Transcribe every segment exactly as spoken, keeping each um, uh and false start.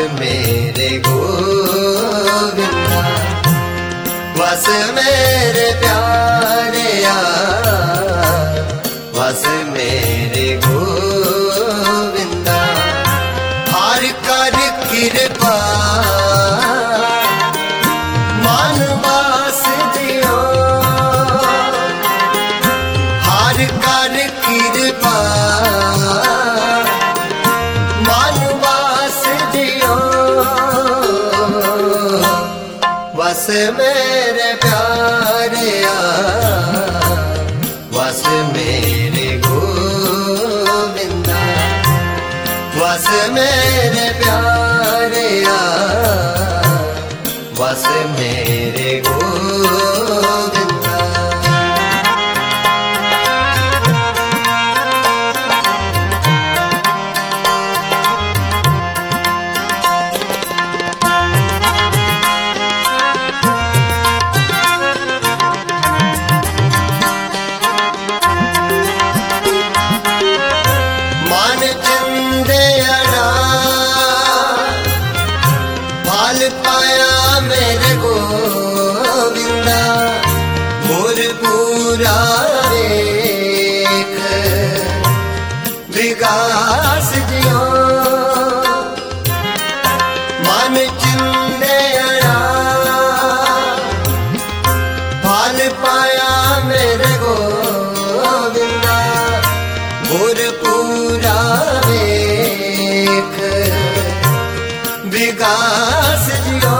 मेरे गोविंदा, बस मेरे प्यारे यार, बस मेरे गोविंदा। हर कर कृपा मन वास दियो, हर कर कृपा मन वास दियो, बस मेरे प्यारे यार, बस मेरे गोविंदा, बस मेरे प्यारे यार, बस मेरे गोविंदा। मन चंदेड़ा भाल पाया मेरे गोविंदा, मोर पूरा देख विकास जियो। मन चंदेड़ा भाल पाया मेरे गोविंदा, मोर पूरा देख विकास जियो,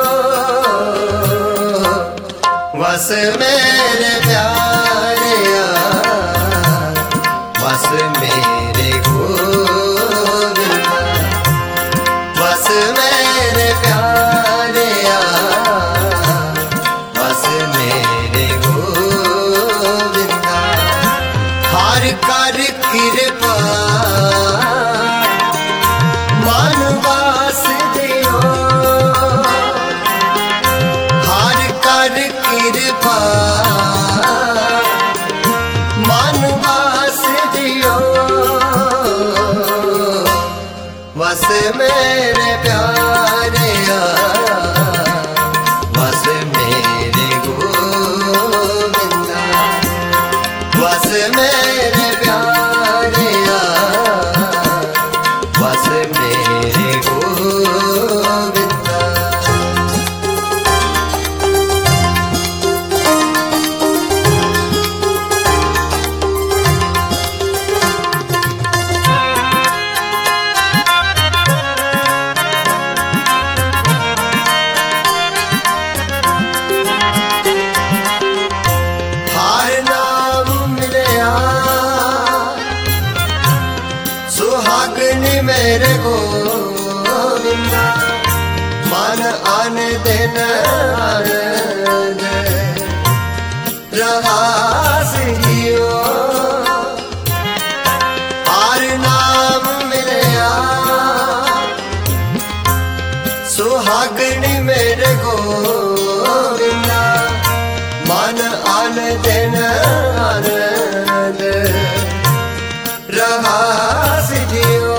बस मेरे प्यारे यार, बस मेरे गोविंदा, बस मेरे प्यारे यार, बस मेरे गोविंदा। हर कर कृपा मन वास दियो, हर कर कृपा मन वास दियो, बस मेरे प्यारे यार, बस मेरे गोविंदा, बस मेरे प्यारे यार, बस मेरे गोविंदा। हर नाम मिलया सुहागनी मेरे गोविंदा, मन आन दिन आनंद रहास जियो। हर नाम मिलया सुहागनी मेरे गोविंदा, मन आन दिन आनंद रहास जियो,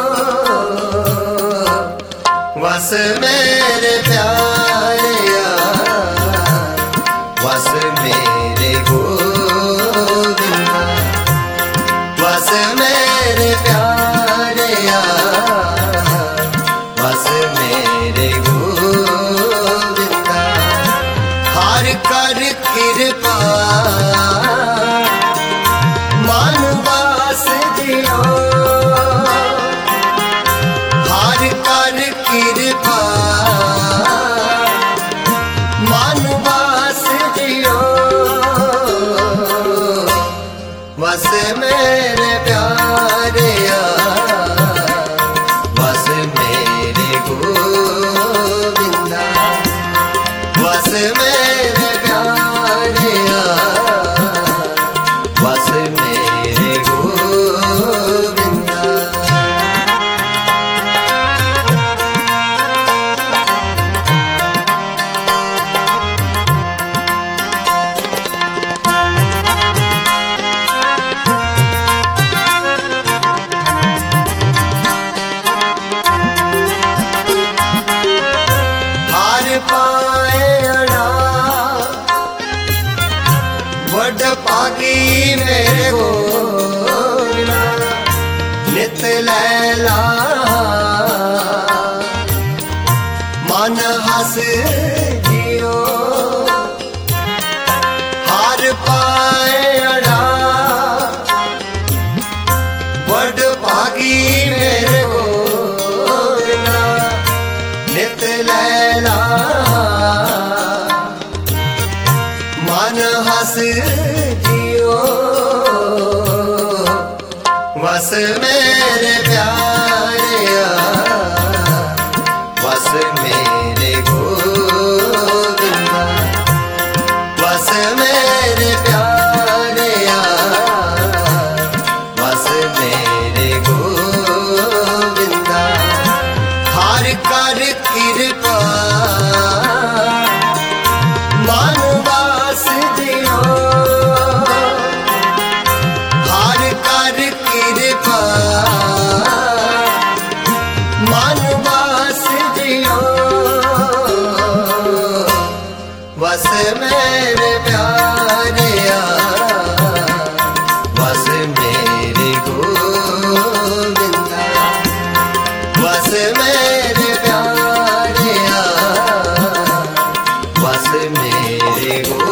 बस मेरे प्यारे यार, बस मेरे गोविंदा, बस मेरे प्यारे यार, बस मेरे गोविंदा। हर कर कृपा मन वास दियो, हर कर कृपा मन वास दियो, बस मेरे प्यारे यार, बस मेरे गोविंदा, बस मेरे प्यारे यार, बस मेरे गोविंदा। मन हस जियो वस मेरे प्यारिया वस मेरे गोविंदा वस मेरे प्यारिया वस मेरे गोविंदा हर कर कृपा मन वास जियो हर कर कृपा मन वास जियो वस मेरे प्यारिया वस मेरे गोविंदा वस मेरे प्यारिया वस मेरे गो